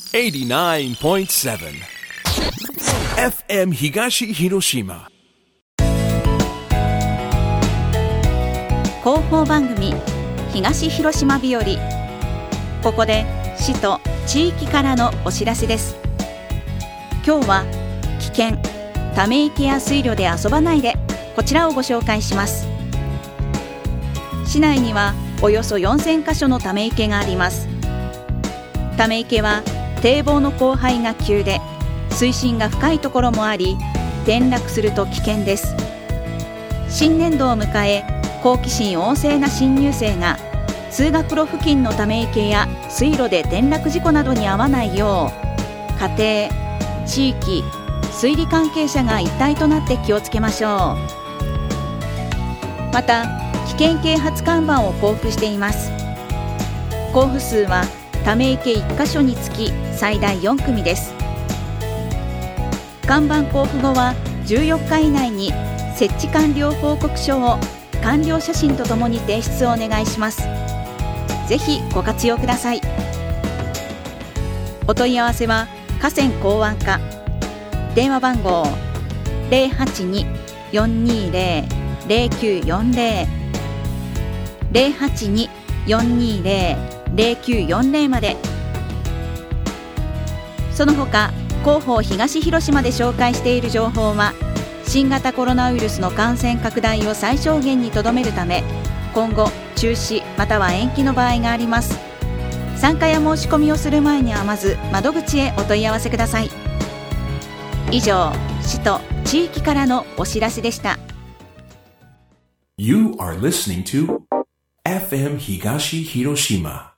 89.7 FM 東広島広報番組東広島日和。ここで市と地域からのお知らせです。今日は危険、ため池や水路で遊ばないで、こちらをご紹介します。市内にはおよそ4000カ所のため池があります。ため池は堤防の降灰が急で水深が深いところもあり、転落すると危険です。新年度を迎え、好奇心旺盛な新入生が通学路付近のため池や水路で転落事故などに遭わないよう、家庭、地域、水利関係者が一体となって気をつけましょう。また、危険啓発看板を交付しています。交付数はため池1カ所につき最大4組です。看板交付後は14日以内に設置完了報告書を完了写真とともに提出をお願いします。ぜひご活用ください。お問い合わせは河川港湾課、電話番号 082-420-0940 082-420-0940 まで。その他、広報東広島で紹介している情報は新型コロナウイルスの感染拡大を最小限にとどめるため、今後中止または延期の場合があります。参加や申し込みをする前にはまず窓口へお問い合わせください。以上、市と地域からのお知らせでした。 You are listening to FM 東広島